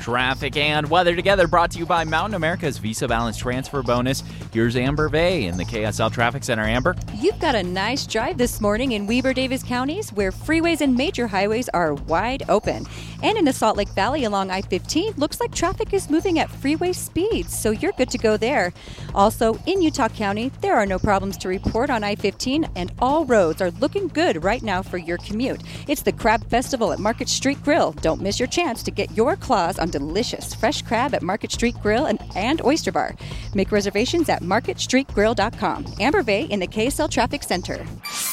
Traffic and weather together brought to you by Mountain America's Visa Balance Transfer Bonus. Here's Amber Vay in the KSL Traffic Center. Amber? You've got a nice drive this morning in Weber-Davis counties where freeways and major highways are wide open. And in the Salt Lake Valley along I-15, looks like traffic is moving at freeway speeds, so you're good to go there. Also, in Utah County, there are no problems to report on I-15, and all roads are looking good right now for your commute. It's the Crab Festival at Market Street Grill. Don't miss your chance to get your claws on delicious fresh crab at Market Street Grill and Oyster Bar. Make reservations at marketstreetgrill.com. Amber Vay in the KSL Traffic Center.